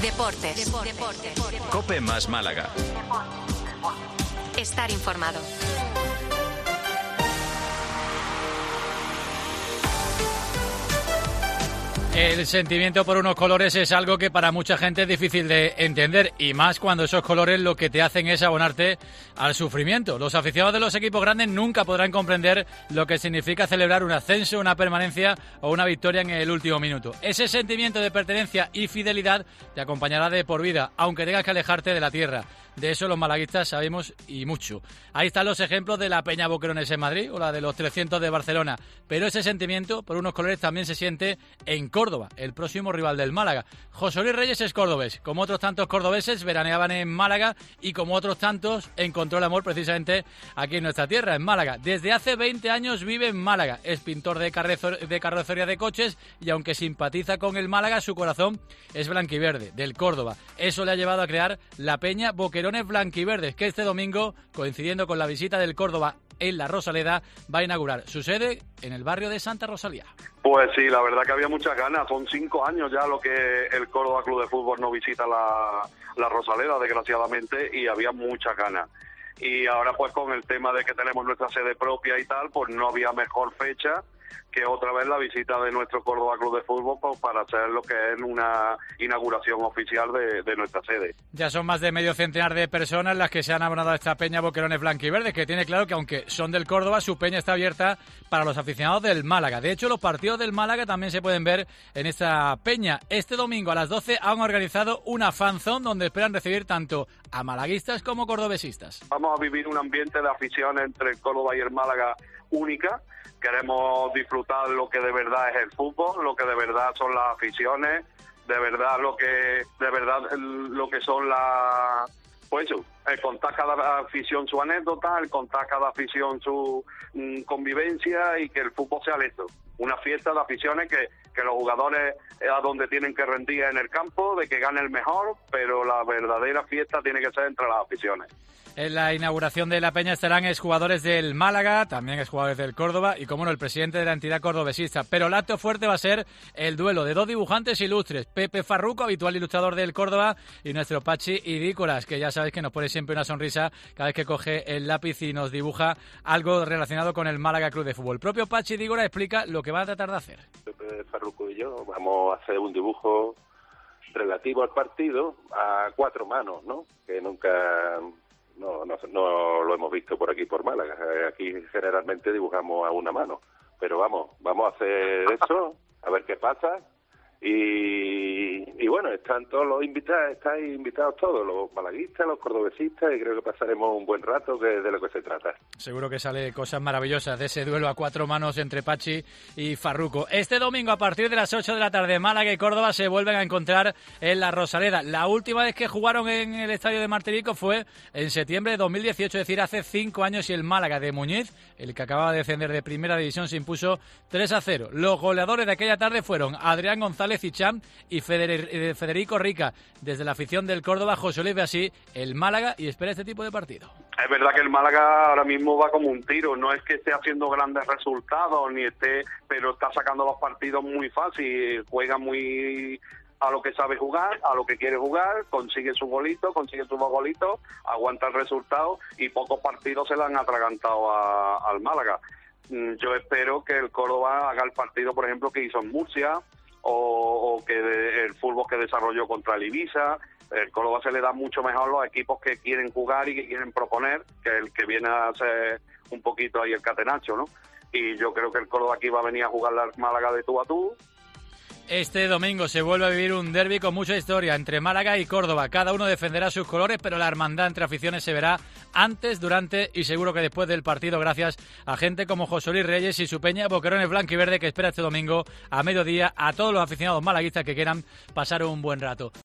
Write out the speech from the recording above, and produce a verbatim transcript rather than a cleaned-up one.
Deportes. Deportes. COPE más Málaga. Estar informado. El sentimiento por unos colores es algo que para mucha gente es difícil de entender, y más cuando esos colores lo que te hacen es abonarte al sufrimiento. Los aficionados de los equipos grandes nunca podrán comprender lo que significa celebrar un ascenso, una permanencia o una victoria en el último minuto. Ese sentimiento de pertenencia y fidelidad te acompañará de por vida, aunque tengas que alejarte de la tierra. De eso los malaguistas sabemos y mucho. Ahí están los ejemplos de la Peña Boquerones en Madrid o la de los trescientos de Barcelona. Pero ese sentimiento por unos colores también se siente en Córdoba, el próximo rival del Málaga. José Luis Reyes es cordobés. Como otros tantos cordobeses, veraneaban en Málaga y como otros tantos encontró el amor precisamente aquí en nuestra tierra, en Málaga. Desde hace veinte años vive en Málaga. Es pintor de, carrezo- de carrocería de coches y aunque simpatiza con el Málaga, su corazón es blanquiverde, del Córdoba. Eso le ha llevado a crear la Peña Boquerones Blanquiverdes, que este domingo, coincidiendo con la visita del Córdoba en la Rosaleda, va a inaugurar su sede en el barrio de Santa Rosalía. Pues sí, la verdad que había muchas ganas. Son cinco años ya lo que el Córdoba Club de Fútbol no visita la, la Rosaleda, desgraciadamente, y había muchas ganas. Y ahora pues con el tema de que tenemos nuestra sede propia y tal, pues no había mejor fecha que otra vez la visita de nuestro Córdoba Club de Fútbol pues, para hacer lo que es una inauguración oficial de, de nuestra sede. Ya son más de medio centenar de personas las que se han abonado a esta Peña Boquerones Blanquiverdes, que tiene claro que aunque son del Córdoba, su peña está abierta para los aficionados del Málaga. De hecho, los partidos del Málaga también se pueden ver en esta peña. Este domingo a las doce han organizado una fanzone donde esperan recibir tanto a malaguistas como cordobesistas. Vamos a vivir un ambiente de afición entre el Córdoba y el Málaga única. Queremos disfrutar lo que de verdad es el fútbol, lo que de verdad son las aficiones, de verdad lo que de verdad lo que son las pues eso, el contar cada afición su anécdota, el contar cada afición su mm, convivencia y que el fútbol sea esto, una fiesta de aficiones que, que los jugadores es a donde tienen que rendir en el campo, de que gane el mejor, pero la verdadera fiesta tiene que ser entre las aficiones. En la inauguración de la Peña estarán exjugadores del Málaga, también exjugadores del Córdoba y, como no, el presidente de la entidad cordobesista. Pero el acto fuerte va a ser el duelo de dos dibujantes ilustres, Pepe Farruco, habitual ilustrador del Córdoba, y nuestro Pachi Idícolas, que ya sabéis que nos pone siempre una sonrisa cada vez que coge el lápiz y nos dibuja algo relacionado con el Málaga Club de Fútbol. El propio Pachi Idícolas explica lo que va a tratar de hacer. Pepe Farruco y yo vamos a hacer un dibujo relativo al partido a cuatro manos, ¿no? Que nunca... No, no, no lo hemos visto por aquí, por Málaga. Aquí generalmente dibujamos a una mano. Pero vamos, vamos a hacer eso, a ver qué pasa. Y, y bueno, están todos los invitados, estáis invitados todos, los malaguistas, los cordobesistas, y creo que pasaremos un buen rato, que es de lo que se trata. Seguro que sale cosas maravillosas de ese duelo a cuatro manos entre Pachi y Farruco. Este domingo, a partir de las ocho de la tarde, Málaga y Córdoba se vuelven a encontrar en la Rosaleda. La última vez que jugaron en el estadio de Martirico fue en septiembre de dos mil dieciocho, es decir, hace cinco años, y el Málaga de Muñiz, el que acababa de descender de primera división, se impuso tres a cero. Los goleadores de aquella tarde fueron Adrián González Hicham y Federico Rica. Desde la afición del Córdoba, José Luis ve así el Málaga y espera este tipo de partido. Es verdad que el Málaga ahora mismo va como un tiro, no es que esté haciendo grandes resultados, ni esté, pero está sacando los partidos muy fácil, juega muy a lo que sabe jugar, a lo que quiere jugar, consigue su golito, consigue sus dos golitos, aguanta el resultado y pocos partidos se le han atragantado a, al Málaga. Yo espero que el Córdoba haga el partido, por ejemplo, que hizo en Murcia, o, o que de, el fútbol que desarrolló contra el Ibiza. El Córdoba se le da mucho mejor los equipos que quieren jugar y que quieren proponer, que el que viene a ser un poquito ahí el catenacho, ¿no? Y yo creo que el Córdoba aquí va a venir a jugar la Málaga de tú a tú. Este domingo se vuelve a vivir un derbi con mucha historia entre Málaga y Córdoba. Cada uno defenderá sus colores, pero la hermandad entre aficiones se verá antes, durante y seguro que después del partido, gracias a gente como José Luis Reyes y su Peña Boquerones Blanquiverde, que espera este domingo a mediodía a todos los aficionados malaguistas que quieran pasar un buen rato.